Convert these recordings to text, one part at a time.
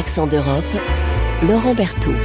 Accent d'Europe, Laurent Berthoud.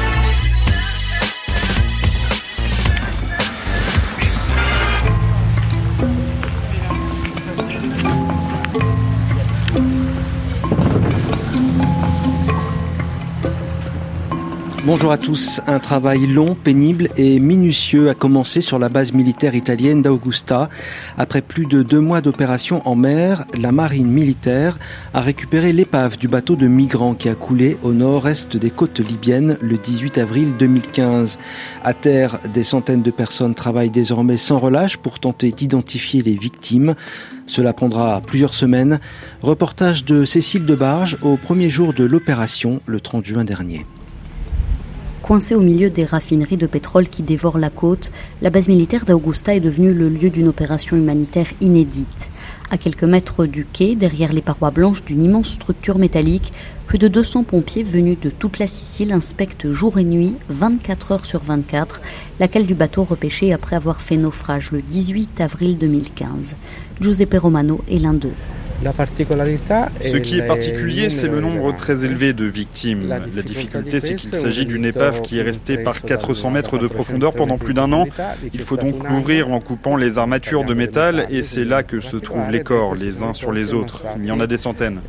Bonjour à tous. Un travail long, pénible et minutieux a commencé sur la base militaire italienne d'Augusta. Après plus de 2 mois d'opération en mer, la marine militaire a récupéré l'épave du bateau de migrants qui a coulé au nord-est des côtes libyennes le 18 avril 2015. À terre, des centaines de personnes travaillent désormais sans relâche pour tenter d'identifier les victimes. Cela prendra plusieurs semaines. Reportage de Cécile Debarge au premier jour de l'opération, le 30 juin dernier. Coincée au milieu des raffineries de pétrole qui dévorent la côte, la base militaire d'Augusta est devenue le lieu d'une opération humanitaire inédite. À quelques mètres du quai, derrière les parois blanches d'une immense structure métallique, plus de 200 pompiers venus de toute la Sicile inspectent jour et nuit, 24 heures sur 24, la cale du bateau repêché après avoir fait naufrage le 18 avril 2015. Giuseppe Romano est l'un d'eux. Ce qui est particulier, c'est le nombre très élevé de victimes. La difficulté, c'est qu'il s'agit d'une épave qui est restée par 400 mètres de profondeur pendant plus d'1 an. Il faut donc l'ouvrir en coupant les armatures de métal et c'est là que se trouvent les corps, les uns sur les autres. Il y en a des centaines.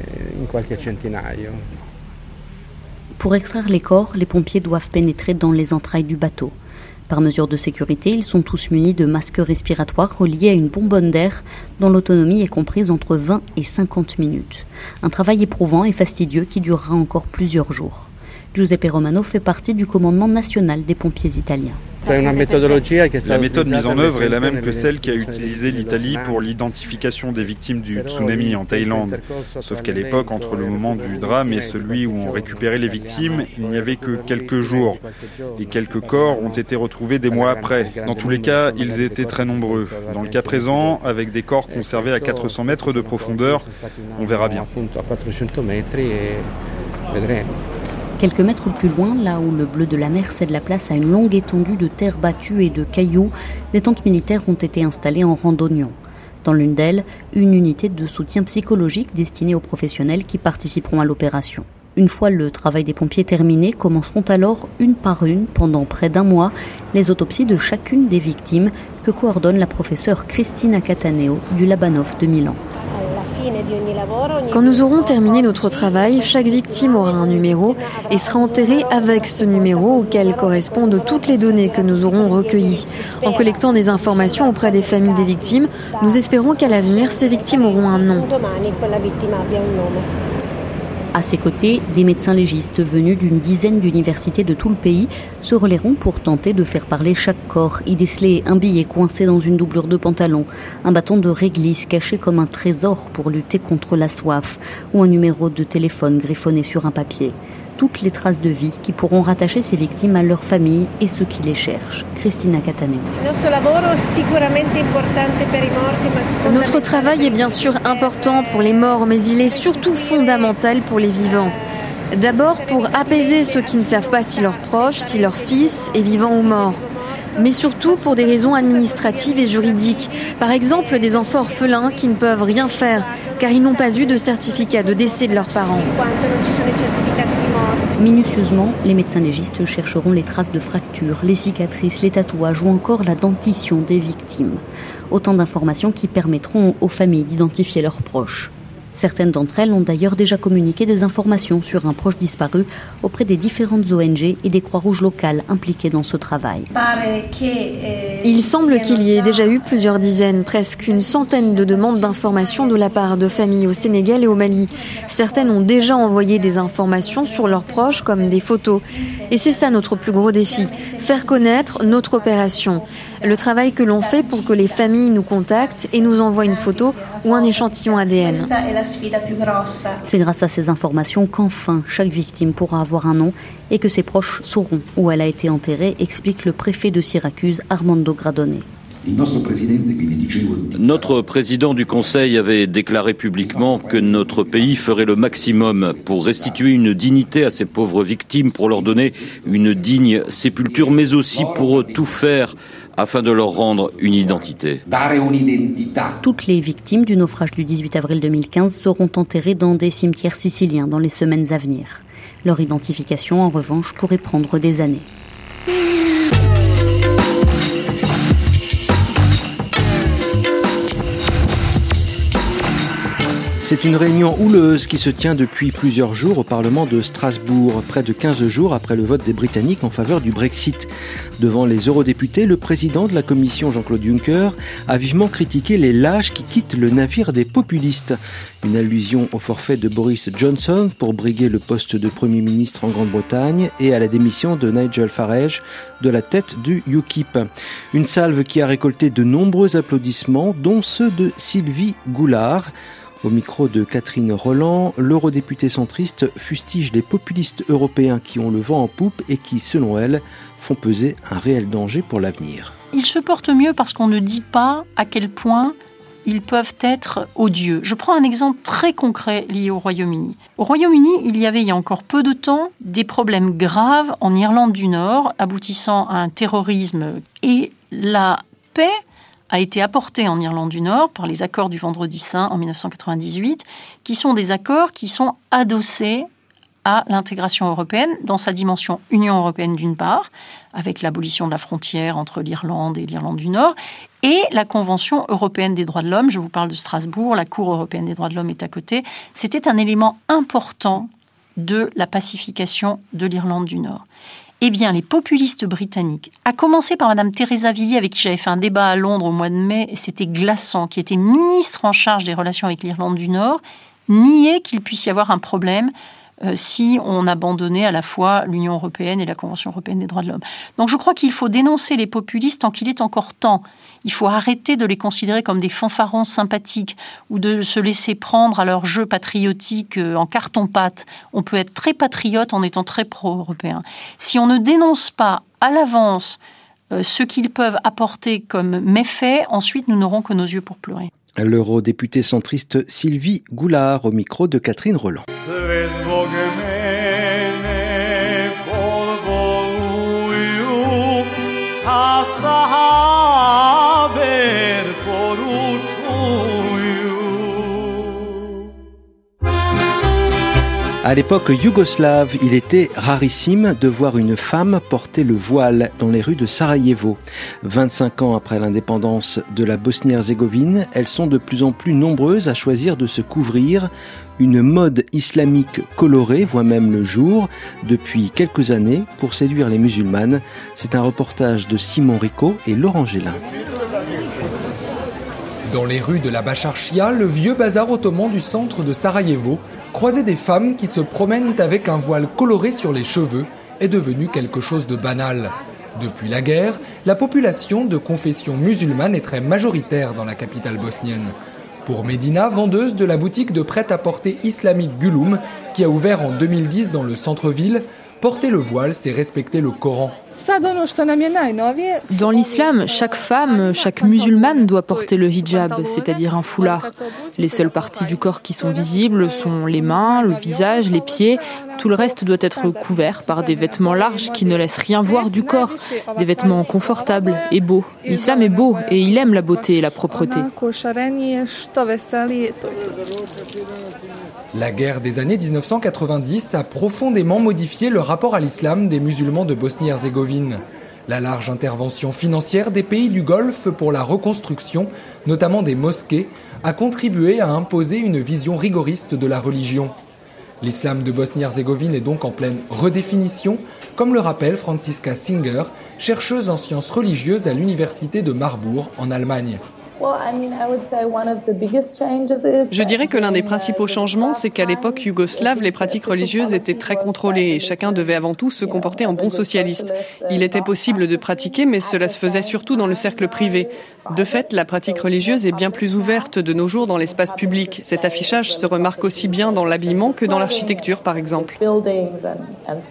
Pour extraire les corps, les pompiers doivent pénétrer dans les entrailles du bateau. Par mesure de sécurité, ils sont tous munis de masques respiratoires reliés à une bonbonne d'air dont l'autonomie est comprise entre 20 et 50 minutes. Un travail éprouvant et fastidieux qui durera encore plusieurs jours. Giuseppe Romano fait partie du commandement national des pompiers italiens. La méthode mise en œuvre est la même que celle qu'a utilisée l'Italie pour l'identification des victimes du tsunami en Thaïlande. Sauf qu'à l'époque, entre le moment du drame et celui où on récupérait les victimes, il n'y avait que quelques jours. Et quelques corps ont été retrouvés des mois après. Dans tous les cas, ils étaient très nombreux. Dans le cas présent, avec des corps conservés à 400 mètres de profondeur, on verra bien. Quelques mètres plus loin, là où le bleu de la mer cède la place à une longue étendue de terre battue et de cailloux, des tentes militaires ont été installées en rang d'oignon. Dans l'une d'elles, une unité de soutien psychologique destinée aux professionnels qui participeront à l'opération. Une fois le travail des pompiers terminé, commenceront alors une par une, pendant près d'1 mois, les autopsies de chacune des victimes que coordonne la professeure Cristina Cataneo du Labanov de Milan. Quand nous aurons terminé notre travail, chaque victime aura un numéro et sera enterrée avec ce numéro auquel correspondent toutes les données que nous aurons recueillies. En collectant des informations auprès des familles des victimes, nous espérons qu'à l'avenir, ces victimes auront un nom. À ses côtés, des médecins légistes venus d'une dizaine d'universités de tout le pays se relayeront pour tenter de faire parler chaque corps, y déceler un billet coincé dans une doublure de pantalon, un bâton de réglisse caché comme un trésor pour lutter contre la soif, ou un numéro de téléphone griffonné sur un papier. Toutes les traces de vie qui pourront rattacher ces victimes à leur famille et ceux qui les cherchent. Cristina Cataneo. Notre travail est bien sûr important pour les morts, mais il est surtout fondamental pour les vivants. D'abord pour apaiser ceux qui ne savent pas si leur proche, si leur fils est vivant ou mort. Mais surtout pour des raisons administratives et juridiques. Par exemple, des enfants orphelins qui ne peuvent rien faire car ils n'ont pas eu de certificat de décès de leurs parents. Minutieusement, les médecins légistes chercheront les traces de fractures, les cicatrices, les tatouages ou encore la dentition des victimes. Autant d'informations qui permettront aux familles d'identifier leurs proches. Certaines d'entre elles ont d'ailleurs déjà communiqué des informations sur un proche disparu auprès des différentes ONG et des Croix-Rouges locales impliquées dans ce travail. Il semble qu'il y ait déjà eu plusieurs dizaines, presque une centaine de demandes d'informations de la part de familles au Sénégal et au Mali. Certaines ont déjà envoyé des informations sur leurs proches comme des photos. Et c'est ça notre plus gros défi, faire connaître notre opération. Le travail que l'on fait pour que les familles nous contactent et nous envoient une photo ou un échantillon ADN. C'est grâce à ces informations qu'enfin chaque victime pourra avoir un nom et que ses proches sauront où elle a été enterrée, explique le préfet de Syracuse, Armando Gradone. Notre président du Conseil avait déclaré publiquement que notre pays ferait le maximum pour restituer une dignité à ces pauvres victimes, pour leur donner une digne sépulture, mais aussi pour tout faire afin de leur rendre une identité. Toutes les victimes du naufrage du 18 avril 2015 seront enterrées dans des cimetières siciliens dans les semaines à venir. Leur identification, en revanche, pourrait prendre des années. C'est une réunion houleuse qui se tient depuis plusieurs jours au Parlement de Strasbourg, près de 15 jours après le vote des Britanniques en faveur du Brexit. Devant les eurodéputés, le président de la Commission, Jean-Claude Juncker, a vivement critiqué les lâches qui quittent le navire des populistes. Une allusion au forfait de Boris Johnson pour briguer le poste de Premier ministre en Grande-Bretagne et à la démission de Nigel Farage de la tête du UKIP. Une salve qui a récolté de nombreux applaudissements, dont ceux de Sylvie Goulard. Au micro de Catherine Rolland, l'eurodéputée centriste fustige les populistes européens qui ont le vent en poupe et qui, selon elle, font peser un réel danger pour l'avenir. Ils se portent mieux parce qu'on ne dit pas à quel point ils peuvent être odieux. Je prends un exemple très concret lié au Royaume-Uni. Au Royaume-Uni, il y a encore peu de temps des problèmes graves en Irlande du Nord, aboutissant à un terrorisme, et la paix a été apporté en Irlande du Nord par les accords du Vendredi Saint en 1998, qui sont des accords qui sont adossés à l'intégration européenne dans sa dimension Union européenne d'une part, avec l'abolition de la frontière entre l'Irlande et l'Irlande du Nord, et la Convention européenne des droits de l'homme. Je vous parle de Strasbourg, la Cour européenne des droits de l'homme est à côté. C'était un élément important de la pacification de l'Irlande du Nord. Eh bien, les populistes britanniques, à commencer par Madame Theresa Villiers, avec qui j'avais fait un débat à Londres au mois de mai, et c'était glaçant, qui était ministre en charge des relations avec l'Irlande du Nord, niait qu'il puisse y avoir un problème si on abandonnait à la fois l'Union européenne et la Convention européenne des droits de l'homme. Donc je crois qu'il faut dénoncer les populistes tant qu'il est encore temps. Il faut arrêter de les considérer comme des fanfarons sympathiques ou de se laisser prendre à leur jeu patriotique en carton-pâte. On peut être très patriote en étant très pro-européen. Si on ne dénonce pas à l'avance ce qu'ils peuvent apporter comme méfaits, ensuite nous n'aurons que nos yeux pour pleurer. L'eurodéputée centriste Sylvie Goulard au micro de Catherine Rolland. À l'époque yougoslave, il était rarissime de voir une femme porter le voile dans les rues de Sarajevo. 25 ans après l'indépendance de la Bosnie-Herzégovine, elles sont de plus en plus nombreuses à choisir de se couvrir. Une mode islamique colorée voit même le jour depuis quelques années pour séduire les musulmanes. C'est un reportage de Simon Rico et Laurent Gélin. Dans les rues de la Bacharchia, le vieux bazar ottoman du centre de Sarajevo, croiser des femmes qui se promènent avec un voile coloré sur les cheveux est devenu quelque chose de banal. Depuis la guerre, la population de confession musulmane est très majoritaire dans la capitale bosnienne. Pour Medina, vendeuse de la boutique de prêt-à-porter islamique Gulum, qui a ouvert en 2010 dans le centre-ville, porter le voile, c'est respecter le Coran. Dans l'islam, chaque femme, chaque musulmane doit porter le hijab, c'est-à-dire un foulard. Les seules parties du corps qui sont visibles sont les mains, le visage, les pieds. Tout le reste doit être couvert par des vêtements larges qui ne laissent rien voir du corps. Des vêtements confortables et beaux. L'islam est beau et il aime la beauté et la propreté. La guerre des années 1990 a profondément modifié le rapport à l'islam des musulmans de Bosnie-Herzégovine. La large intervention financière des pays du Golfe pour la reconstruction, notamment des mosquées, a contribué à imposer une vision rigoriste de la religion. L'islam de Bosnie-Herzégovine est donc en pleine redéfinition, comme le rappelle Franziska Singer, chercheuse en sciences religieuses à l'université de Marbourg en Allemagne. Je dirais que l'un des principaux changements, c'est qu'à l'époque yougoslave, les pratiques religieuses étaient très contrôlées et chacun devait avant tout se comporter en bon socialiste. Il était possible de pratiquer, mais cela se faisait surtout dans le cercle privé. De fait, la pratique religieuse est bien plus ouverte de nos jours dans l'espace public. Cet affichage se remarque aussi bien dans l'habillement que dans l'architecture, par exemple.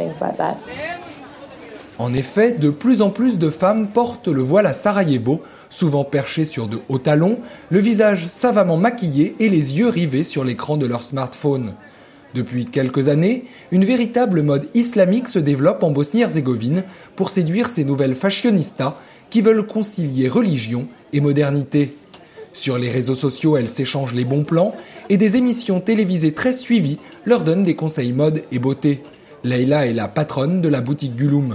En effet, de plus en plus de femmes portent le voile à Sarajevo, souvent perchés sur de hauts talons, le visage savamment maquillé et les yeux rivés sur l'écran de leur smartphone. Depuis quelques années, une véritable mode islamique se développe en Bosnie-Herzégovine pour séduire ces nouvelles fashionistas qui veulent concilier religion et modernité. Sur les réseaux sociaux, elles s'échangent les bons plans et des émissions télévisées très suivies leur donnent des conseils mode et beauté. Leila est la patronne de la boutique Gülüm.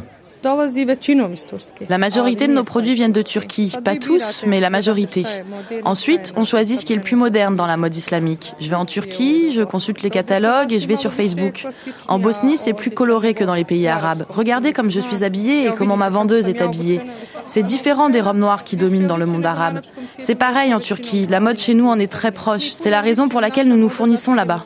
La majorité de nos produits viennent de Turquie, pas tous, mais la majorité. Ensuite, on choisit ce qui est le plus moderne dans la mode islamique. Je vais en Turquie, je consulte les catalogues et je vais sur Facebook. En Bosnie, c'est plus coloré que dans les pays arabes. Regardez comme je suis habillée et comment ma vendeuse est habillée. C'est différent des robes noires qui dominent dans le monde arabe. C'est pareil en Turquie, la mode chez nous en est très proche. C'est la raison pour laquelle nous nous fournissons là-bas.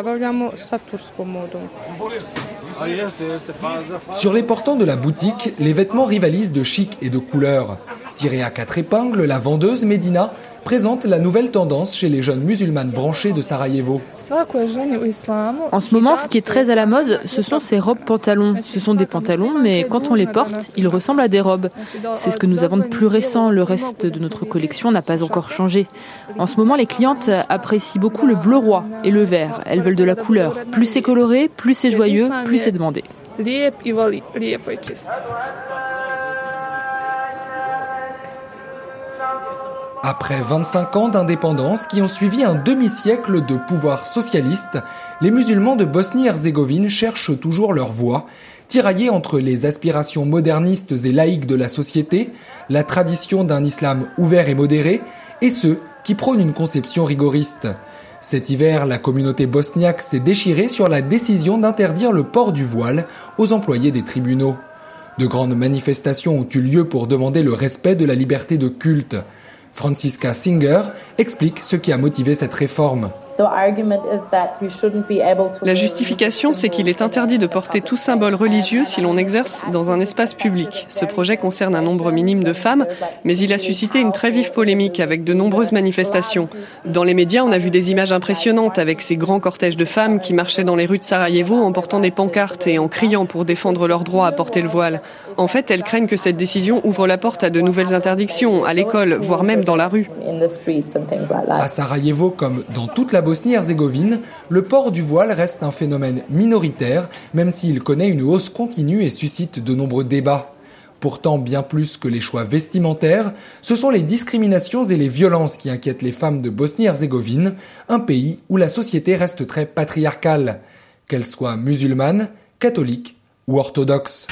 Sur les portants de la boutique, les vêtements rivalisent de chic et de couleurs. Tirée à 4 épingles, la vendeuse Medina présente la nouvelle tendance chez les jeunes musulmanes branchées de Sarajevo. En ce moment, ce qui est très à la mode, ce sont ces robes-pantalons. Ce sont des pantalons, mais quand on les porte, ils ressemblent à des robes. C'est ce que nous avons de plus récent. Le reste de notre collection n'a pas encore changé. En ce moment, les clientes apprécient beaucoup le bleu roi et le vert. Elles veulent de la couleur. Plus c'est coloré, plus c'est joyeux, plus c'est demandé. Après 25 ans d'indépendance qui ont suivi un demi-siècle de pouvoir socialiste, les musulmans de Bosnie-Herzégovine cherchent toujours leur voie, tiraillés entre les aspirations modernistes et laïques de la société, la tradition d'un islam ouvert et modéré, et ceux qui prônent une conception rigoriste. Cet hiver, la communauté bosniaque s'est déchirée sur la décision d'interdire le port du voile aux employés des tribunaux. De grandes manifestations ont eu lieu pour demander le respect de la liberté de culte. Franziska Singer explique ce qui a motivé cette réforme. La justification, c'est qu'il est interdit de porter tout symbole religieux si l'on exerce dans un espace public. Ce projet concerne un nombre minime de femmes, mais il a suscité une très vive polémique avec de nombreuses manifestations. Dans les médias, on a vu des images impressionnantes avec ces grands cortèges de femmes qui marchaient dans les rues de Sarajevo en portant des pancartes et en criant pour défendre leur droit à porter le voile. En fait, elles craignent que cette décision ouvre la porte à de nouvelles interdictions, à l'école, voire même dans la rue. À Sarajevo, comme dans toute la Bosnie-Herzégovine, le port du voile reste un phénomène minoritaire, même s'il connaît une hausse continue et suscite de nombreux débats. Pourtant, bien plus que les choix vestimentaires, ce sont les discriminations et les violences qui inquiètent les femmes de Bosnie-Herzégovine, un pays où la société reste très patriarcale, qu'elle soit musulmane, catholique ou orthodoxe.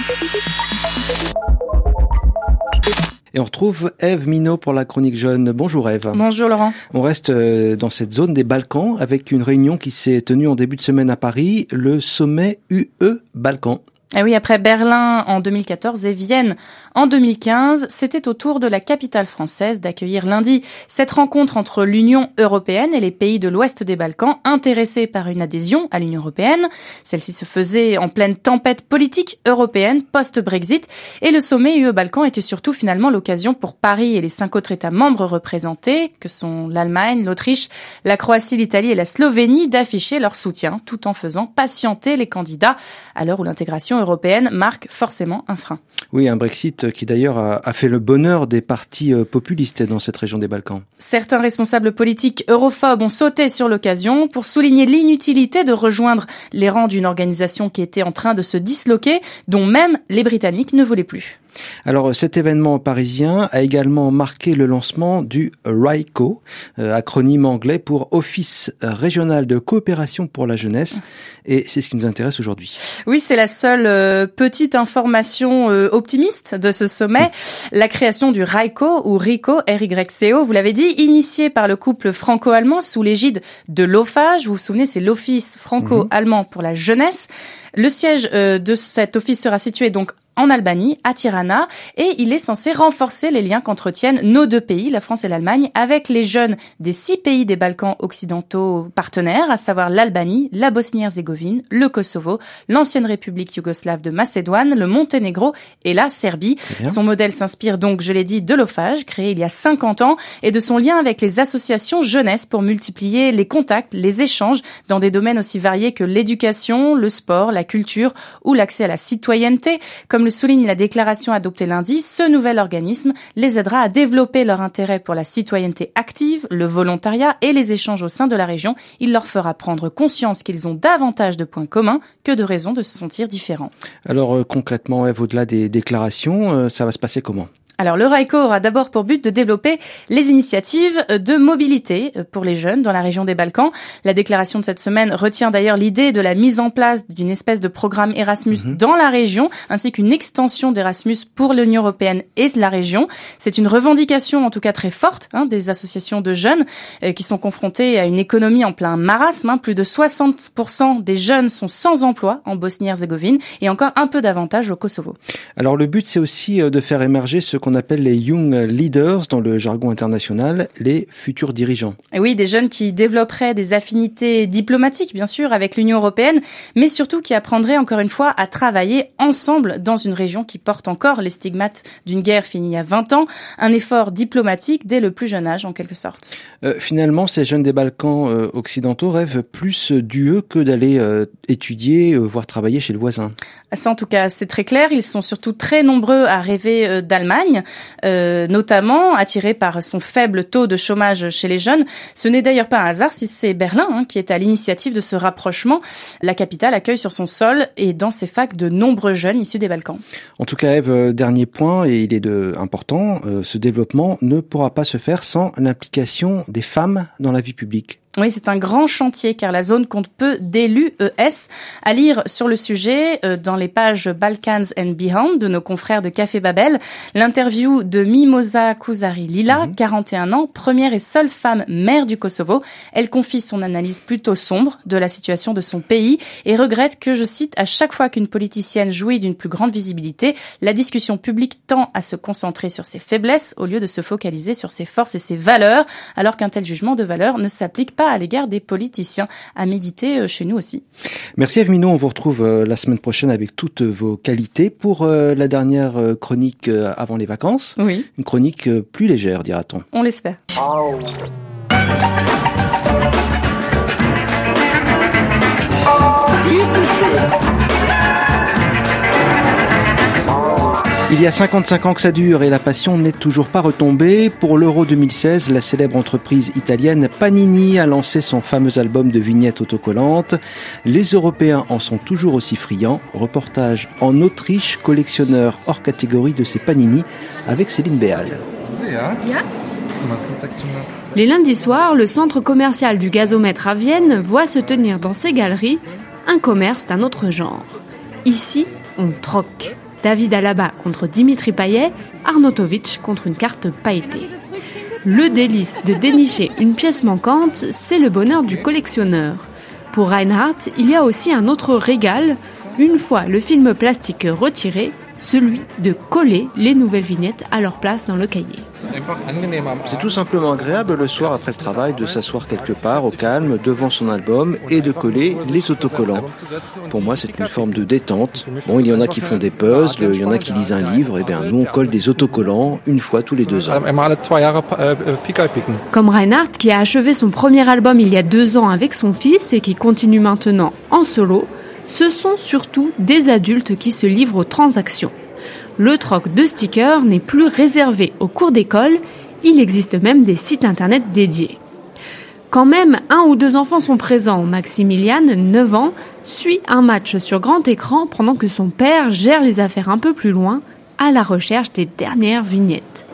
Et on retrouve Ève Minot pour la chronique jeune. Bonjour Ève. Bonjour Laurent. On reste dans cette zone des Balkans avec une réunion qui s'est tenue en début de semaine à Paris, le sommet UE-Balkans. Et oui, après Berlin en 2014 et Vienne en 2015, c'était au tour de la capitale française d'accueillir lundi cette rencontre entre l'Union européenne et les pays de l'ouest des Balkans intéressés par une adhésion à l'Union européenne. Celle-ci se faisait en pleine tempête politique européenne post-Brexit et le sommet UE-Balkans était surtout finalement l'occasion pour Paris et les 5 autres États membres représentés, que sont l'Allemagne, l'Autriche, la Croatie, l'Italie et la Slovénie, d'afficher leur soutien tout en faisant patienter les candidats à l'heure où l'intégration européenne marque forcément un frein. Oui, un Brexit qui d'ailleurs a fait le bonheur des partis populistes dans cette région des Balkans. Certains responsables politiques europhobes ont sauté sur l'occasion pour souligner l'inutilité de rejoindre les rangs d'une organisation qui était en train de se disloquer, dont même les Britanniques ne voulaient plus. Alors cet événement parisien a également marqué le lancement du RICO, acronyme anglais pour Office régional de coopération pour la jeunesse, et c'est ce qui nous intéresse aujourd'hui. Oui, c'est la seule petite information optimiste de ce sommet. La création du RICO ou RICO, R-Y-C-O, vous l'avez dit, initié par le couple franco-allemand sous l'égide de l'OFAGE. Vous vous souvenez, c'est l'Office franco-allemand pour la jeunesse. Le siège de cet office sera situé donc en Albanie, à Tirana, et il est censé renforcer les liens qu'entretiennent nos deux pays, la France et l'Allemagne, avec les jeunes des 6 pays des Balkans occidentaux partenaires, à savoir l'Albanie, la Bosnie-Herzégovine, le Kosovo, l'ancienne République yougoslave de Macédoine, le Monténégro et la Serbie. Son modèle s'inspire donc, je l'ai dit, de l'OFAGE, créé il y a 50 ans, et de son lien avec les associations jeunesse pour multiplier les contacts, les échanges dans des domaines aussi variés que l'éducation, le sport, la culture ou l'accès à la citoyenneté. Comme Comme le souligne la déclaration adoptée lundi, ce nouvel organisme les aidera à développer leur intérêt pour la citoyenneté active, le volontariat et les échanges au sein de la région. Il leur fera prendre conscience qu'ils ont davantage de points communs que de raisons de se sentir différents. Alors concrètement, Eve, au-delà des déclarations, ça va se passer comment ? Alors le RICO aura d'abord pour but de développer les initiatives de mobilité pour les jeunes dans la région des Balkans. La déclaration de cette semaine retient d'ailleurs l'idée de la mise en place d'une espèce de programme Erasmus dans la région, ainsi qu'une extension d'Erasmus pour l'Union européenne et la région. C'est une revendication en tout cas très forte des associations de jeunes qui sont confrontés à une économie en plein marasme. Plus de 60% des jeunes sont sans emploi en Bosnie-Herzégovine et encore un peu davantage au Kosovo. Alors le but, c'est aussi de faire émerger ce qu'on appelle les Young Leaders dans le jargon international, les futurs dirigeants. Et oui, des jeunes qui développeraient des affinités diplomatiques, bien sûr, avec l'Union européenne, mais surtout qui apprendraient, encore une fois, à travailler ensemble dans une région qui porte encore les stigmates d'une guerre finie il y a 20 ans. Un effort diplomatique dès le plus jeune âge, en quelque sorte. Finalement, ces jeunes des Balkans occidentaux rêvent plus d'UE que d'aller étudier, voire travailler chez le voisin. Ça, en tout cas, c'est très clair. Ils sont surtout très nombreux à rêver d'Allemagne, notamment attirés par son faible taux de chômage chez les jeunes. Ce n'est d'ailleurs pas un hasard si c'est Berlin qui est à l'initiative de ce rapprochement. La capitale accueille sur son sol et dans ses facs de nombreux jeunes issus des Balkans. En tout cas, Eve, dernier point, et il est important, ce développement ne pourra pas se faire sans l'implication des femmes dans la vie publique. Oui, c'est un grand chantier car la zone compte peu d'élus ES. À lire sur le sujet dans les pages Balkans and Beyond de nos confrères de Café Babel, l'interview de Mimosa Kuzari-Lila, 41 ans, première et seule femme maire du Kosovo. Elle confie son analyse plutôt sombre de la situation de son pays et regrette que, je cite, à chaque fois qu'une politicienne jouit d'une plus grande visibilité, la discussion publique tend à se concentrer sur ses faiblesses au lieu de se focaliser sur ses forces et ses valeurs, alors qu'un tel jugement de valeur ne s'applique pas à l'égard des politiciens. À méditer chez nous aussi. Merci Eve Minot, on vous retrouve la semaine prochaine avec toutes vos qualités pour la dernière chronique avant les vacances. Oui. Une chronique plus légère, dira-t-on. On l'espère. Il y a 55 ans que ça dure et la passion n'est toujours pas retombée. Pour l'Euro 2016, la célèbre entreprise italienne Panini a lancé son fameux album de vignettes autocollantes. Les Européens en sont toujours aussi friands. Reportage en Autriche, collectionneur hors catégorie de ces Panini avec Céline Béal. Les lundis soirs, le centre commercial du Gazomètre à Vienne voit se tenir dans ses galeries un commerce d'un autre genre. Ici, on troque. David Alaba contre Dimitri Payet, Arnautovic contre une carte pailletée. Le délice de dénicher une pièce manquante, c'est le bonheur du collectionneur. Pour Reinhardt, il y a aussi un autre régal, une fois le film plastique retiré, celui de coller les nouvelles vignettes à leur place dans le cahier. C'est tout simplement agréable le soir après le travail de s'asseoir quelque part au calme devant son album et de coller les autocollants. Pour moi, c'est une forme de détente. Bon, il y en a qui font des puzzles, il y en a qui lisent un livre, et bien nous on colle des autocollants une fois tous les 2 ans. Comme Reinhardt qui a achevé son premier album il y a 2 ans avec son fils et qui continue maintenant en solo, ce sont surtout des adultes qui se livrent aux transactions. Le troc de stickers n'est plus réservé aux cours d'école, il existe même des sites internet dédiés. Quand même 1 ou 2 enfants sont présents, Maximiliane, 9 ans, suit un match sur grand écran pendant que son père gère les affaires un peu plus loin, à la recherche des dernières vignettes.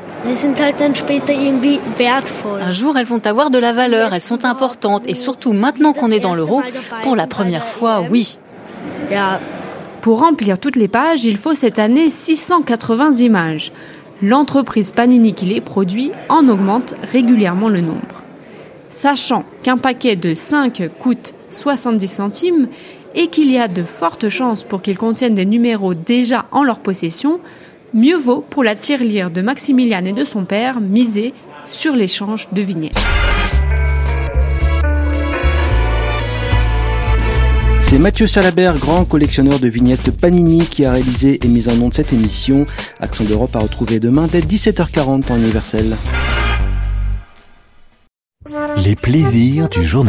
Un jour, elles vont avoir de la valeur, elles sont importantes et surtout maintenant qu'on est dans l'euro, pour la première fois, oui. Pour remplir toutes les pages, il faut cette année 680 images. L'entreprise Panini qui les produit en augmente régulièrement le nombre. Sachant qu'un paquet de 5 coûte 70 centimes et qu'il y a de fortes chances pour qu'ils contiennent des numéros déjà en leur possession, mieux vaut pour la tirelire de Maximiliane et de son père miser sur l'échange de vignettes. C'est Mathieu Salabert, grand collectionneur de vignettes Panini, qui a réalisé et mis en onde cette émission. Accent d'Europe à retrouver demain dès 17h40 en universel. Les plaisirs du journal.